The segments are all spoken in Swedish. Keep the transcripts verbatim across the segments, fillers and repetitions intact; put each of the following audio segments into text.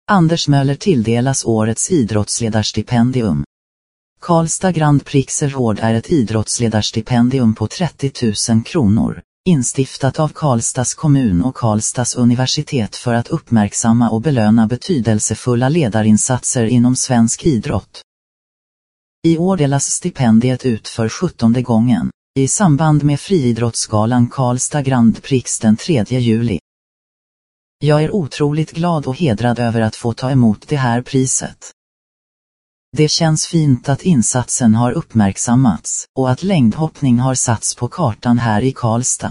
Anders Möller tilldelas årets idrottsledarstipendium. Karlstad Grand Prix Award är ett idrottsledarstipendium på trettio tusen kronor, instiftat av Karlstads kommun och Karlstads universitet för att uppmärksamma och belöna betydelsefulla ledarinsatser inom svensk idrott. I år delas stipendiet ut för sjuttonde gången, i samband med friidrottsgalan Karlstad Grand Prix den tredje juli. Jag är otroligt glad och hedrad över att få ta emot det här priset. Det känns fint att insatsen har uppmärksammats och att längdhoppning har satts på kartan här i Karlstad.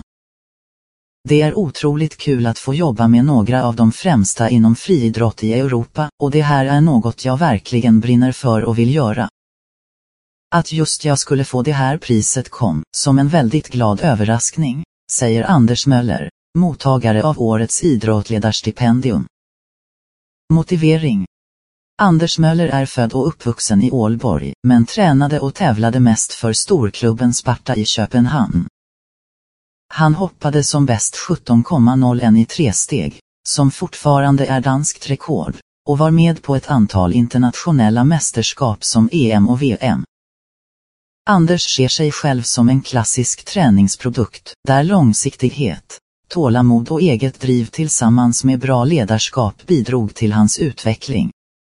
Det är otroligt kul att få jobba med några av de främsta inom friidrott i Europa, och det här är något jag verkligen brinner för och vill göra. Att just jag skulle få det här priset kom som en väldigt glad överraskning, säger Anders Möller, mottagare av årets idrottsledarstipendium. Motivering. Anders Möller är född och uppvuxen i Ålborg, men tränade och tävlade mest för storklubben Sparta i Köpenhamn. Han hoppade som bäst sjutton komma noll ett i tre steg, som fortfarande är danskt rekord, och var med på ett antal internationella mästerskap som E M och V M. Anders ser sig själv som en klassisk träningsprodukt, där långsiktighet, tålamod och eget driv tillsammans med bra ledarskap bidrog till hans utveckling.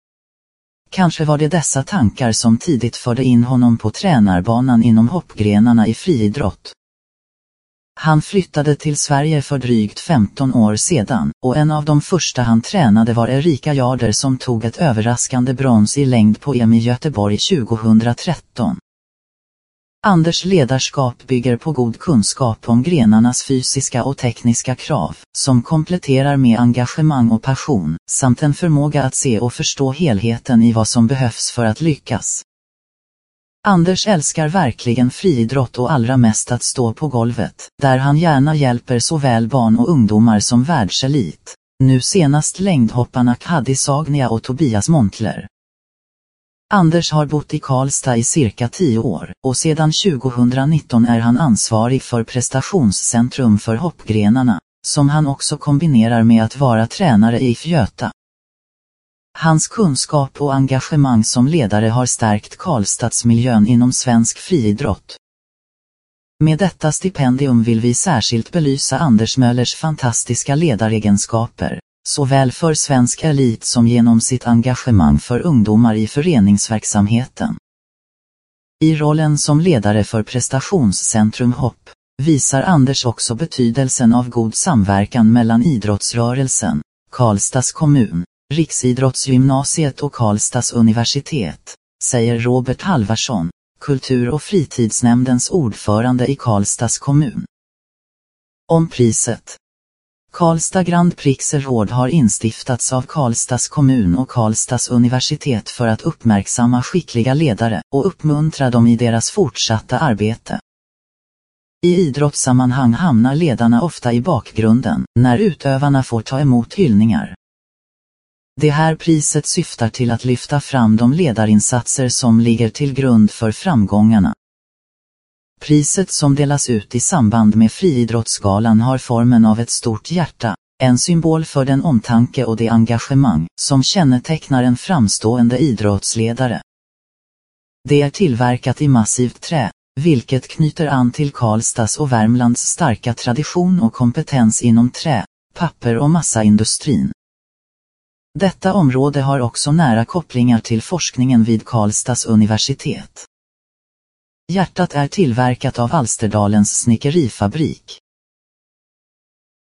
Kanske var det dessa tankar som tidigt förde in honom på tränarbanan inom hoppgrenarna i friidrott. Han flyttade till Sverige för drygt femton år sedan, och en av de första han tränade var Erika Jarder som tog ett överraskande brons i längd på E M i Göteborg tjugohundratretton. Anders ledarskap bygger på god kunskap om grenarnas fysiska och tekniska krav, som kompletterar med engagemang och passion, samt en förmåga att se och förstå helheten i vad som behövs för att lyckas. Anders älskar verkligen friidrott och allra mest att stå på golvet, där han gärna hjälper såväl barn och ungdomar som världselit, nu senast längdhopparna Kaddi Sagnia och Tobias Montler. Anders har bott i Karlstad i cirka tio år, och sedan tjugohundranitton är han ansvarig för prestationscentrum för hoppgrenarna, som han också kombinerar med att vara tränare i I F Göta. Hans kunskap och engagemang som ledare har stärkt Karlstadsmiljön inom svensk friidrott. Med detta stipendium vill vi särskilt belysa Anders Möllers fantastiska ledaregenskaper, såväl för svensk elit som genom sitt engagemang för ungdomar i föreningsverksamheten. I rollen som ledare för prestationscentrum Hopp visar Anders också betydelsen av god samverkan mellan idrottsrörelsen, Karlstads kommun, Riksidrottsgymnasiet och Karlstads universitet, säger Robert Halvarsson, kultur- och fritidsnämndens ordförande i Karlstads kommun. Om priset. Karlstad Grand Prix Award har instiftats av Karlstads kommun och Karlstads universitet för att uppmärksamma skickliga ledare och uppmuntra dem i deras fortsatta arbete. I idrottssammanhang hamnar ledarna ofta i bakgrunden när utövarna får ta emot hyllningar. Det här priset syftar till att lyfta fram de ledarinsatser som ligger till grund för framgångarna. Priset som delas ut i samband med friidrottsgalan har formen av ett stort hjärta, en symbol för den omtanke och det engagemang som kännetecknar en framstående idrottsledare. Det är tillverkat i massivt trä, vilket knyter an till Karlstads och Värmlands starka tradition och kompetens inom trä, papper och massaindustrin. Detta område har också nära kopplingar till forskningen vid Karlstads universitet. Hjärtat är tillverkat av Alsterdalens snickerifabrik.